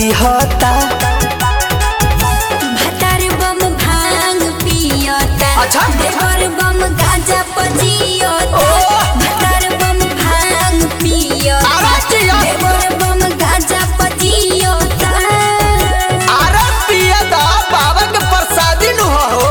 खिहता भतार बम भांग पियता अच्छा देवर बम गांजा पजियता भतार बम भांग पियता देवर बम गांजा पजियता अरे पियता बाबा के प्रसादी नु हो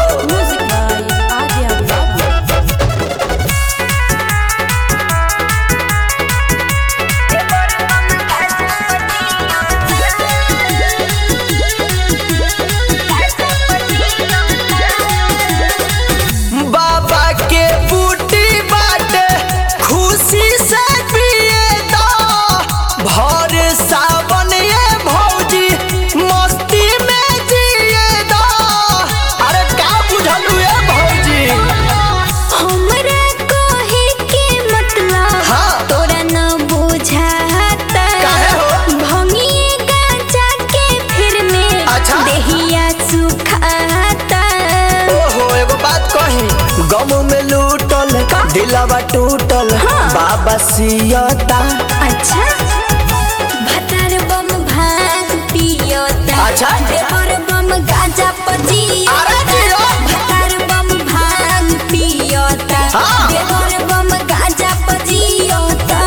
बाबा के बूटी बाटे खुशी से पिएता भर सावन ये भौजी मस्ती में जिएता अरे का बुझलू ये भौजी हमरा कहे के मतलब हाँ। तोरा न बुझाता काहे हो? भंगिए गांजा के फिर में अच्छा। देहिया सुखाता ओहो एगो बात कही गम में लूटल दिलवा टूटल बाबा सियता अच्छा भतार बम भांग पियता अच्छा। देवर बम गांजा पजियता अरे जियो। भतार बम भांग पियता हाँ। देवर बम गांजा पजियता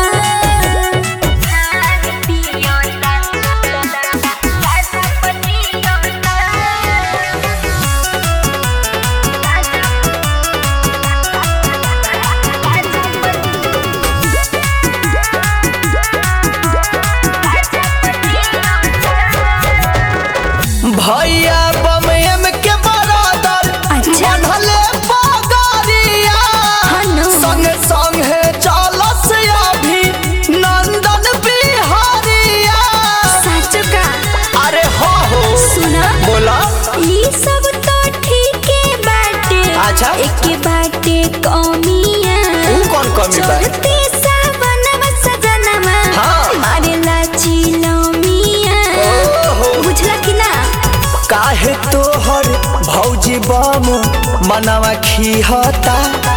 भैया बम एम के बरादर अच्छा। बनले पगरिया हनु। संगे संगे चलस अभी नंदन बिहारिया सच का अरे हो सुना बोला ये सब तो ठीक है बाटे अच्छा। एक बाटे कमिया ऊ कौन कमी बा? चलते सावनवा सजनवा हाँ। मारेला चिलमिया ओहो। बुझला कि ना काहे तोहर भौजी बम मनवा खिहता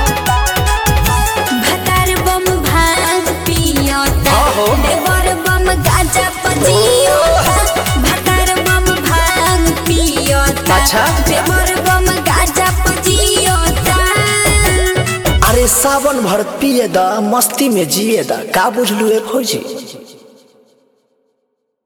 भतार बम भांग पियता हाँ हो। देवर बम गांजा पजियता भतार बम भांग पियता अच्छा। देवर बम गांजा पजियता अरे सावन भर पिए दा मस्ती में जिए दा का बुझलू ए भौजी